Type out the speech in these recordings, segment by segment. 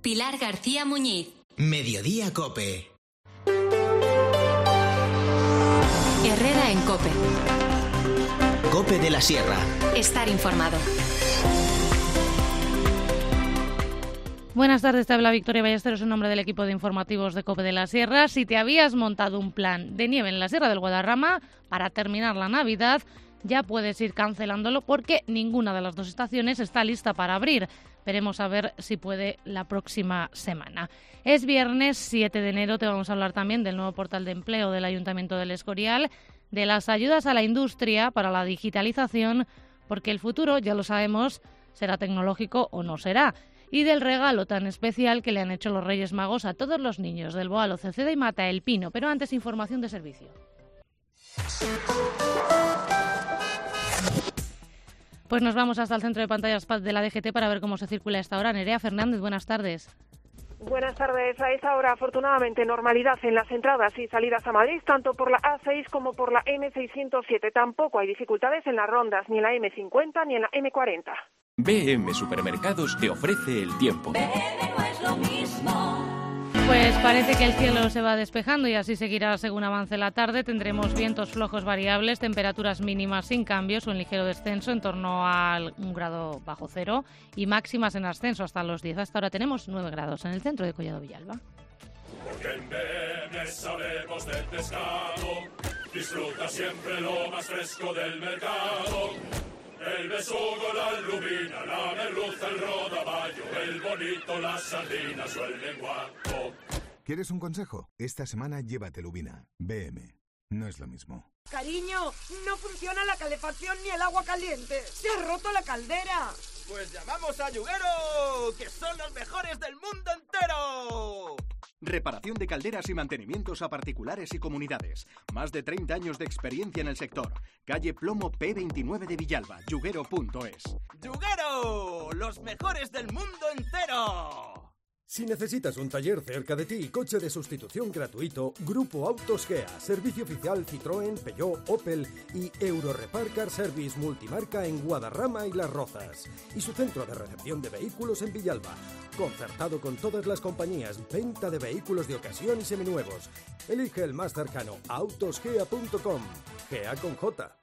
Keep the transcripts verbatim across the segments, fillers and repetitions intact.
Pilar García Muñiz. Mediodía COPE. Herrera en COPE. COPE de la Sierra. Estar informado. Buenas tardes, te habla Victoria Ballesteros en nombre del equipo de informativos de COPE de la Sierra. Si te habías montado un plan de nieve en la Sierra del Guadarrama para terminar la Navidad, ya puedes ir cancelándolo porque ninguna de las dos estaciones está lista para abrir. Veremos a ver si puede la próxima semana. Es viernes siete de enero, te vamos a hablar también del nuevo portal de empleo del Ayuntamiento del Escorial, de las ayudas a la industria para la digitalización, porque el futuro, ya lo sabemos, será tecnológico o no será, y del regalo tan especial que le han hecho los Reyes Magos a todos los niños del Boalo, Cerceda y Mata El Pino. Pero antes, información de servicio. Pues nos vamos hasta el centro de pantallas de la D G T para ver cómo se circula a esta hora. Nerea Fernández, buenas tardes. Buenas tardes. A esta hora, afortunadamente, normalidad en las entradas y salidas a Madrid, tanto por la A seis como por la eme seiscientos siete. Tampoco hay dificultades en las rondas, ni en la eme cincuenta ni en la eme cuarenta. B M Supermercados te ofrece el tiempo. B M no es lo mismo. Pues parece que el cielo se va despejando y así seguirá según avance la tarde. Tendremos vientos flojos variables, temperaturas mínimas sin cambios o en ligero descenso en torno a un grado bajo cero y máximas en ascenso hasta los diez. Hasta ahora tenemos nueve grados en el centro de Collado Villalba. Porque en B M sabemos de pescado, disfruta siempre lo más fresco del mercado. El besugo, la lubina, la merluza, el rodaballo, el bonito, las sardinas o el lenguaco. ¿Quieres un consejo? Esta semana llévate lubina. B M. No es lo mismo. Cariño, no funciona la calefacción ni el agua caliente. ¡Se ha roto la caldera! Pues llamamos a Yuguero, que son los mejores del mundo entero. Reparación de calderas y mantenimientos a particulares y comunidades. Más de treinta años de experiencia en el sector. Calle Plomo P veintinueve de Villalba, yuguero punto es. ¡Yuguero! ¡Los mejores del mundo entero! Si necesitas un taller cerca de ti y coche de sustitución gratuito, Grupo Autos Gea, servicio oficial Citroën, Peugeot, Opel y Eurorepar Car Service multimarca en Guadarrama y Las Rozas. Y su centro de recepción de vehículos en Villalba, concertado con todas las compañías, venta de vehículos de ocasión y seminuevos. Elige el más cercano, autosgea punto com, Gea con J.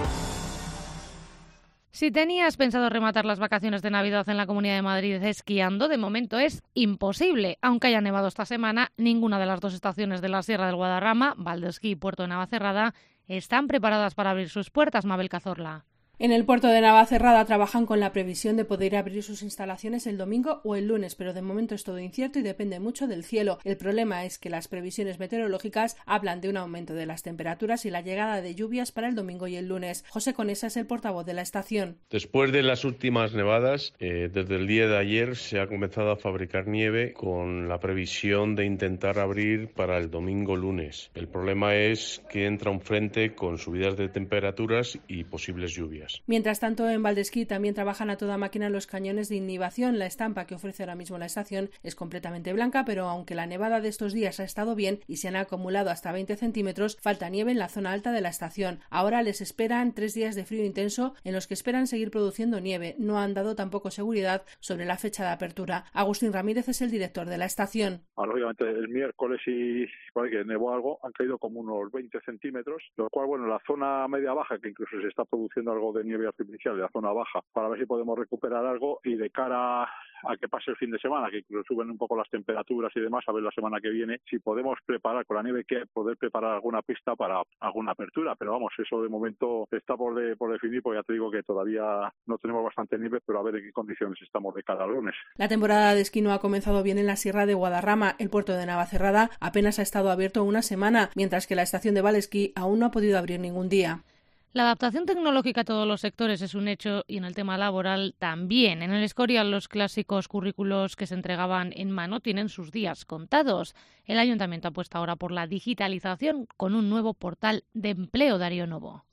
Si tenías pensado rematar las vacaciones de Navidad en la Comunidad de Madrid esquiando, de momento es imposible. Aunque haya nevado esta semana, ninguna de las dos estaciones de la Sierra del Guadarrama, Valdesquí y Puerto de Navacerrada, están preparadas para abrir sus puertas. Mabel Cazorla. En el puerto de Navacerrada trabajan con la previsión de poder abrir sus instalaciones el domingo o el lunes, pero de momento es todo incierto y depende mucho del cielo. El problema es que las previsiones meteorológicas hablan de un aumento de las temperaturas y la llegada de lluvias para el domingo y el lunes. José Conesa es el portavoz de la estación. Después de las últimas nevadas, eh, desde el día de ayer se ha comenzado a fabricar nieve con la previsión de intentar abrir para el domingo lunes. El problema es que entra un frente con subidas de temperaturas y posibles lluvias. Mientras tanto, en Valdesquí también trabajan a toda máquina los cañones de inhibición. La estampa que ofrece ahora mismo la estación es completamente blanca, pero aunque la nevada de estos días ha estado bien y se han acumulado hasta veinte centímetros, falta nieve en la zona alta de la estación. Ahora les esperan tres días de frío intenso en los que esperan seguir produciendo nieve. No han dado tampoco seguridad sobre la fecha de apertura. Agustín Ramírez es el director de la estación. Lógicamente, el miércoles y por ahí que nevó algo, han caído como unos veinte centímetros, lo cual, bueno, la zona media-baja, que incluso se está produciendo algo de nieve artificial de la zona baja, para ver si podemos recuperar algo, y de cara a que pase el fin de semana, que incluso suben un poco las temperaturas y demás, a ver la semana que viene si podemos preparar con la nieve, que poder preparar alguna pista para alguna apertura, pero vamos, eso de momento está por, de, por definir, porque ya te digo que todavía no tenemos bastante nieve, pero a ver en qué condiciones estamos de cara al lunes. La temporada de esquí no ha comenzado bien en la Sierra de Guadarrama. El puerto de Navacerrada apenas ha estado abierto una semana, mientras que la estación de Valdesquí aún no ha podido abrir ningún día. La adaptación tecnológica a todos los sectores es un hecho y en el tema laboral también. En el Escorial los clásicos currículos que se entregaban en mano tienen sus días contados. El Ayuntamiento apuesta ahora por la digitalización con un nuevo portal de empleo. Darío Novo.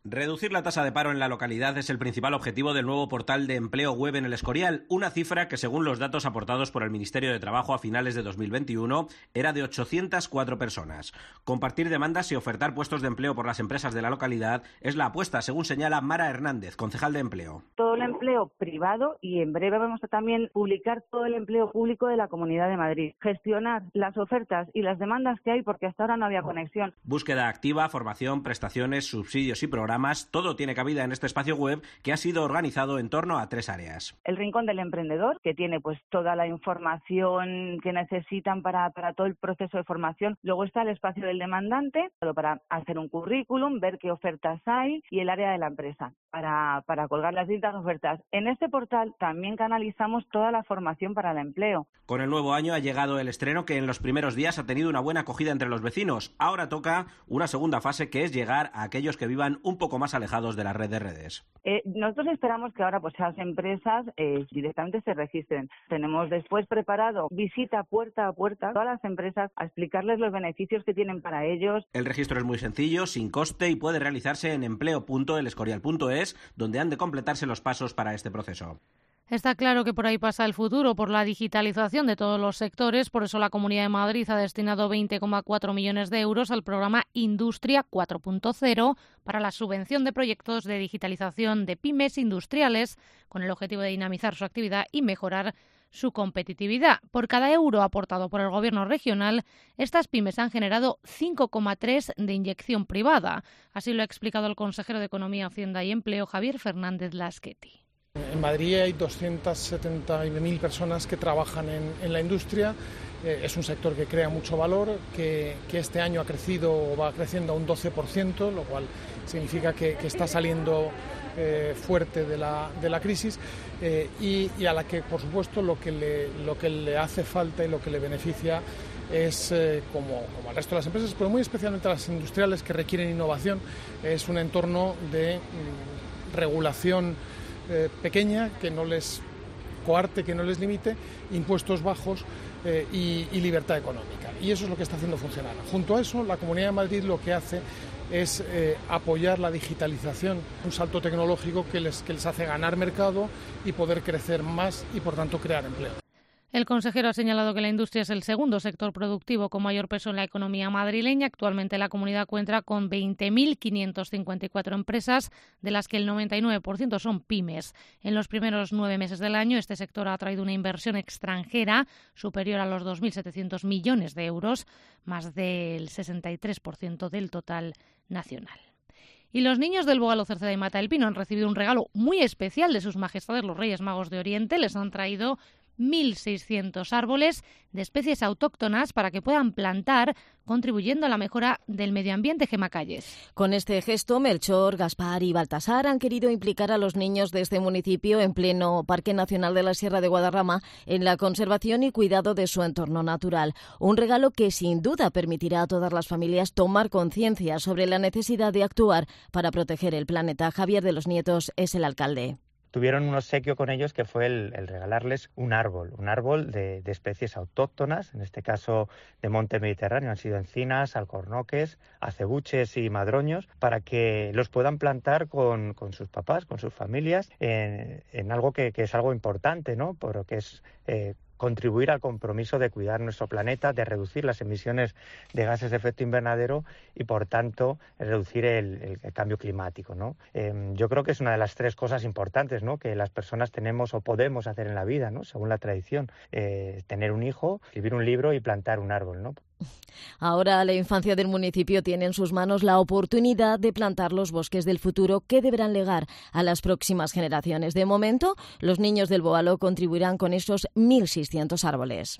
Reducir la tasa de paro en la localidad es el principal objetivo del nuevo portal de empleo web en El Escorial, una cifra que, según los datos aportados por el Ministerio de Trabajo a finales de dos mil veintiuno, era de ochocientas cuatro personas. Compartir demandas y ofertar puestos de empleo por las empresas de la localidad es la apuesta, según señala Mara Hernández, concejal de Empleo. Todo el empleo privado y en breve vamos a también publicar todo el empleo público de la Comunidad de Madrid. Gestionar las ofertas y las demandas que hay porque hasta ahora no había conexión. Búsqueda activa, formación, prestaciones, subsidios y programas. Todo tiene cabida en este espacio web que ha sido organizado en torno a tres áreas. El rincón del emprendedor, que tiene pues toda la información que necesitan para, para todo el proceso de formación. Luego está el espacio del demandante, para hacer un currículum, ver qué ofertas hay, y el área de la empresa, para, para colgar las distintas ofertas. En este portal también canalizamos toda la formación para el empleo. Con el nuevo año ha llegado el estreno que en los primeros días ha tenido una buena acogida entre los vecinos. Ahora toca una segunda fase, que es llegar a aquellos que vivan un poco más alejados de la red de redes. Eh, nosotros esperamos que ahora pues las empresas eh, directamente se registren. Tenemos después preparado visita puerta a puerta a todas las empresas a explicarles los beneficios que tienen para ellos. El registro es muy sencillo, sin coste, y puede realizarse en empleo punto el escorial punto es, donde han de completarse los pasos para este proceso. Está claro que por ahí pasa el futuro, por la digitalización de todos los sectores. Por eso la Comunidad de Madrid ha destinado veinte coma cuatro millones de euros al programa Industria cuatro punto cero para la subvención de proyectos de digitalización de pymes industriales, con el objetivo de dinamizar su actividad y mejorar su competitividad. Por cada euro aportado por el Gobierno regional, estas pymes han generado cinco coma tres de inyección privada. Así lo ha explicado el consejero de Economía, Hacienda y Empleo, Javier Fernández Lasqueti. En Madrid hay doscientas setenta mil personas que trabajan en, en la industria. Eh, es un sector que crea mucho valor, que, que este año ha crecido o va creciendo a un doce por ciento, lo cual significa que, que está saliendo eh, fuerte de la, de la crisis eh, y, y a la que, por supuesto, lo que le, lo que le hace falta y lo que le beneficia es, eh, como, como al resto de las empresas, pero muy especialmente a las industriales que requieren innovación, es un entorno de mm, regulación Eh, pequeña, que no les coarte, que no les limite, impuestos bajos eh, y, y libertad económica. Y eso es lo que está haciendo funcionar. Junto a eso, la Comunidad de Madrid lo que hace es eh, apoyar la digitalización, un salto tecnológico que les, que les hace ganar mercado y poder crecer más y, por tanto, crear empleo. El consejero ha señalado que la industria es el segundo sector productivo con mayor peso en la economía madrileña. Actualmente la comunidad cuenta con veinte mil quinientas cincuenta y cuatro empresas, de las que el noventa y nueve por ciento son pymes. En los primeros nueve meses del año, este sector ha traído una inversión extranjera superior a los dos mil setecientos millones de euros, más del sesenta y tres por ciento del total nacional. Y los niños del Bógalo, Cerceda y Mata del Pino han recibido un regalo muy especial de sus majestades los Reyes Magos de Oriente. Les han traído mil seiscientos árboles de especies autóctonas para que puedan plantar, contribuyendo a la mejora del medio ambiente. Gemma Calles. Con este gesto, Melchor, Gaspar y Baltasar han querido implicar a los niños de este municipio, en pleno Parque Nacional de la Sierra de Guadarrama, en la conservación y cuidado de su entorno natural. Un regalo que sin duda permitirá a todas las familias tomar conciencia sobre la necesidad de actuar para proteger el planeta. Javier de los Nietos es el alcalde. Tuvieron un obsequio con ellos que fue el, el regalarles un árbol, un árbol de, de especies autóctonas, en este caso de monte mediterráneo, han sido encinas, alcornoques, acebuches y madroños, para que los puedan plantar con, con sus papás, con sus familias, en, en algo que, que es algo importante, ¿no? Porque es eh, contribuir al compromiso de cuidar nuestro planeta, de reducir las emisiones de gases de efecto invernadero y, por tanto, reducir el, el, el cambio climático, ¿no? Eh, yo creo que es una de las tres cosas importantes, ¿no?, que las personas tenemos o podemos hacer en la vida, ¿no?, según la tradición. Eh, tener un hijo, escribir un libro y plantar un árbol, ¿no? Ahora la infancia del municipio tiene en sus manos la oportunidad de plantar los bosques del futuro que deberán legar a las próximas generaciones. De momento, los niños del Bógalo contribuirán con esos mil seiscientos árboles.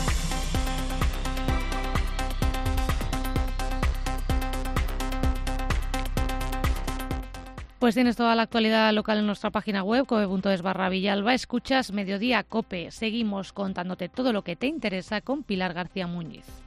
Pues tienes toda la actualidad local en nuestra página web, cope punto es barra Villalba. Escuchas Mediodía Cope. Seguimos contándote todo lo que te interesa con Pilar García Muñiz.